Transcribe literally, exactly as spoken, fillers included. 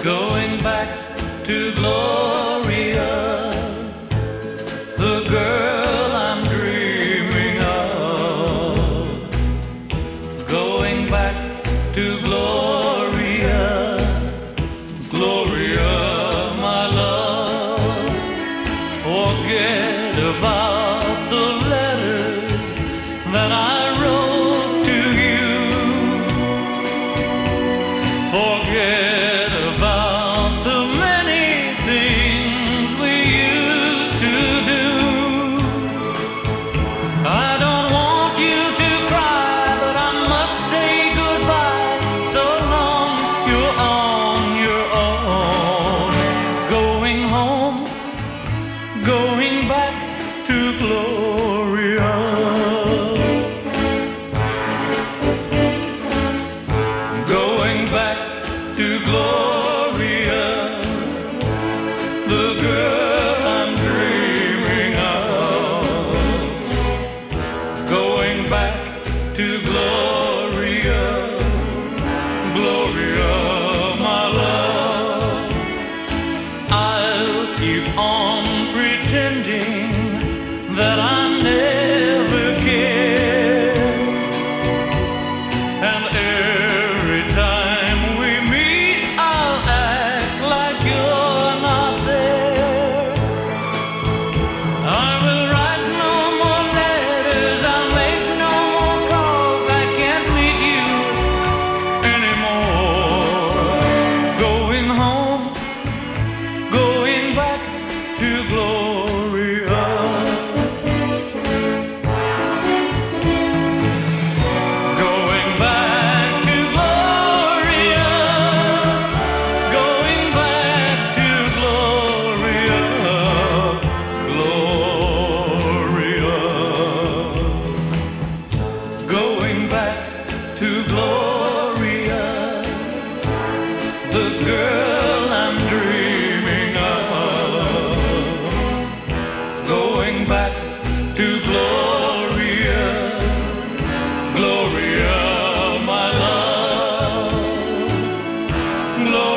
Going back to Gloria, the girl I'm dreaming of. Going back to Gloria, Gloria, my love. Forget about the letters that I wrote to you. Forget about the many things we used to do. I don't want you to cry, but I must say goodbye. So long you're on your own. Going home, going back to Gloria. Going back to Gloria, the girl I'm dreaming of. Going back to Gloria, Gloria, my love. I'll keep on pretending that I never cared, and every time we meet I'll act like you're not there. I will write no more letters, I'll make no more calls. I can't meet you anymore. Going home, going back to Gloria. Going back to Gloria, going back to Gloria, Gloria. Going back to Gloria, the girl I'm dreaming of. Going back to Gloria, Gloria, my love. Gloria.